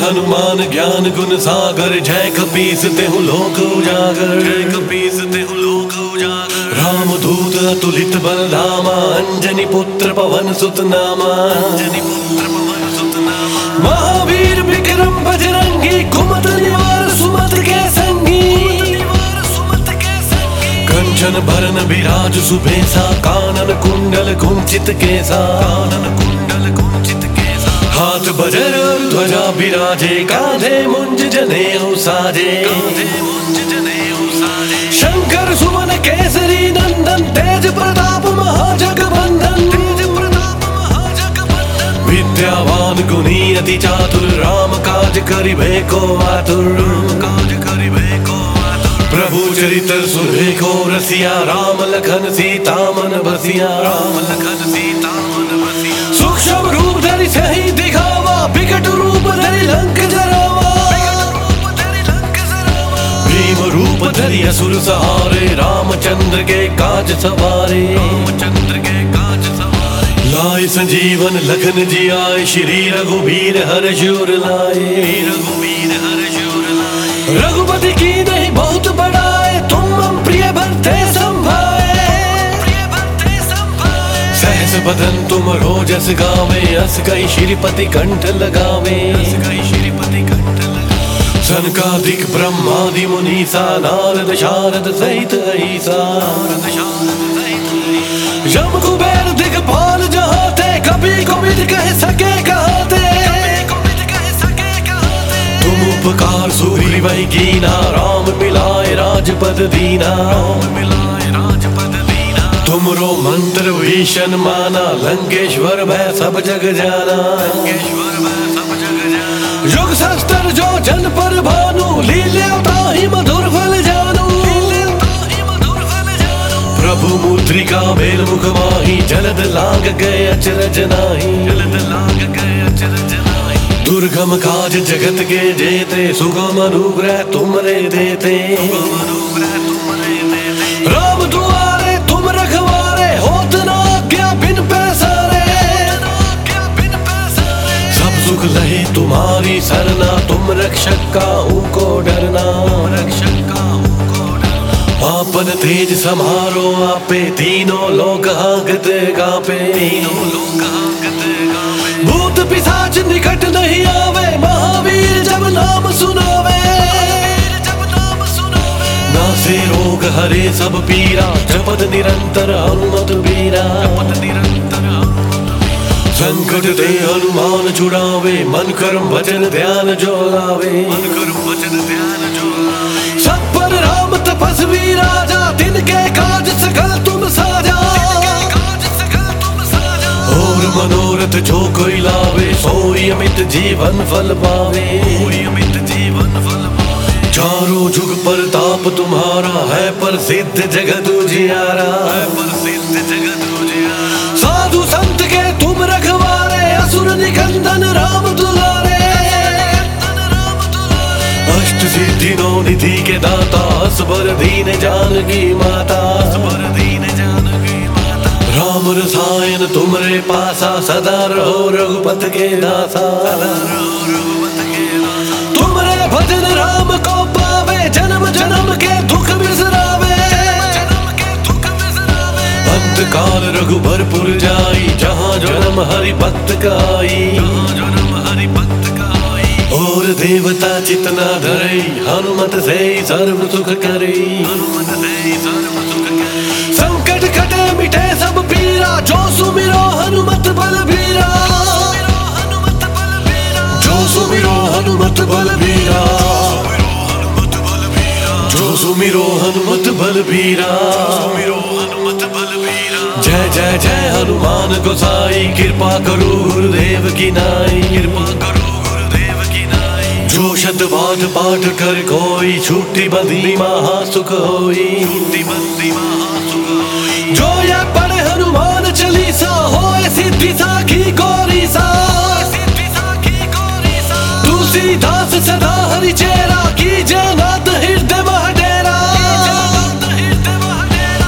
हनुमान ज्ञान गुण सागर, जय कपीसते हूँ लोक उजागर, जय कपीसते हूँ लोक उजागर। राम दूत अतुलित बलधामा, अंजनी पुत्र पवन सुत नामा, अंजनी पुत्र पवन सुत नामा। महावीर विक्रम बजरंगी, कुमत निवार सुमत के संगी, कंचन भरन विराज सुबेसा, कानन कुंडल कुंचित केसा, कानन कुंडल कुंचित केसा। हाथ बजर ध्वजा विराजे, कांधे मुंज जनेऊ साजे, कांधे मुंज जनेऊ साजे। शंकर सुमन केसरी नंदन, तेज प्रताप महाजगबंदन, तेज प्रताप महाजगबंदन। विद्यावान गुणी अति चातुर, राम काज करिबे को आतुर, राम काज करिबे को। प्रभु चरित सुरेखो रसिया, राम लखन सीता मन बसिया, राम लखन सीता मन बसिया। सूक्ष्म रूप धरि सही दिखावा, विकट रूप धरि लंक जरावा, भीम रूप धरि असुर सहारे, रामचंद्र के काज सवारे, रामचंद्र के काज सवारे। लाए संजीवन लखन जी आए, श्री रघुबीर हर्ष उर लाए, रघुबीर हर्ष उर लाए। रघुपति की नहीं बहुत बड़ाए, तुम मम प्रिय भरते संभाए, सहस बदन तुम रोजस गावे, अस कई श्रीपति कंठ लगावे, अस कई श्रीपति कंठ लगावे। सनकादिक ब्रह्मादि मुनीसा, नारद शारद सहित अहिसा, नारद शारद सहित। यम कुबेर दिगपाल जहाते, कभी कोविद कह सके कहते, तुम उपकार सूरी वही कीना, राम मिलाए राजपद दीना, राम मिलाए राजपद दीना। तुमरो मंत्र भीषण माना, लंकेश्वर भय सब जग जाना, लंकेश्वर भय सब जग जाना। युग शस्त्र जो जन पर भानु, लीले ताहि मधुर फल जानू, लीले ताहि मधुर फल जानू। प्रभु मुद्रिका मेल मुख माही, जलद लाग गए अचरज नाही, जलद लाग गए अचरज नाही। दुर्गम काज जगत के जेते, सुगम अनुग्रह तुमरे देते, सुगम अनुग्रह तुमरे देते। राम दुआरे तुम रखवारे, होत न आज्ञा बिन पैसारे, सब सुख लहे तुम्हारी सरना, तुम रक्षक काहू को डरना, रक्षक काहू को डरना। आपन तेज समारो आपे, तीनों लोक हांकत गापे, तीनों लोक हांकत गापे। भूत पिशाच निकट नहीं आवे, महावीर जब नाम सुनावे, जब नाम सुनावे। नासे रोग हरे सब पीरा, जपत निरंतर हनुमत बीरा, जपत निरंतर हनुमत बीरा। संकट ते हनुमान छुड़ावे, मन कर्म वचन ध्यान जो लावे, मन कर्म वचन ध्यान जो लावे। सब पर राम तपस्वी राजा, तिनके काज सकल तुम साजा, और मनोरथ जो कोई लावे, सोई अमित जीवन फल पावे, सोई अमित जीवन फल पावे। चारों जुग प्रताप तुम्हारा, है प्रसिद्ध जगत उजियारा, है प्रसिद्ध जगत उजियारा। साधु संत के तुम रखवारे, असुर निकंदन राम दुलारे, अष्ट सिद्धि नौ निधि के दाता, असबर दीन जानकी माता, असबर दीन जानकी माता। राम रसायन तुमरे पासा, सदा रहो रघुपत के दासा, सदा रहो रघुपत के दासा। तुमरे भजन राम को पावे, जन्म जन्म के दुख बिसरावे, जन्म के दुख बिसरावे। अंत काल रघुबरपुर जाई, जहाँ जन्म हरि भक्त काई, जहाँ जन्म हरि भक्त काई। और देवता चितना धरई, हनुमत से सर्व सुख करई, हनुमत से सर्व सुख करई। संकट कटे मिटे सब पीरा, जो सुमिरो हनुमत बलबीरा, जो सुमिरो हनुमत बलबीरा, जो सुमिरो हनुमत बलबीरा। जय जय जय हनुमान गोसाई, कृपा करो गुरुदेव की नाई, कृपा करो गुरुदेव की नाई। जो शतवाद पाठ कर कोई, छूटी बंदी महा सुख होई, छूटी बंदी महा सुख होई। जो ये पढ़े हनुमान चालीसा, होए सिद्धि साखी गौरी सा, तुलसीदास सदा हरि चेरा, कीजे नाथ हृदय महडेरा,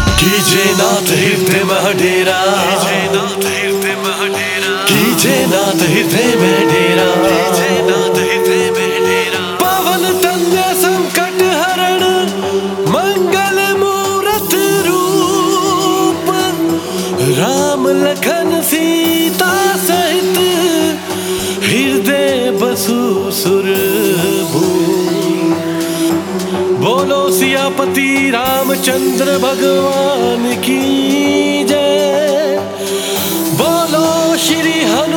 कीजे नाथ हृदय महडेरा, कीजे नाथ नाथ हृदय में डेरा, नाथ हृदय में डेरा। पवन तनय संकट हरण मंगल मूरत रूप, राम लखन सीता सहित हृदय बसु सुरभूमि। बोलो सियापति रामचंद्र भगवान की जय, बोलो श्री हनुमान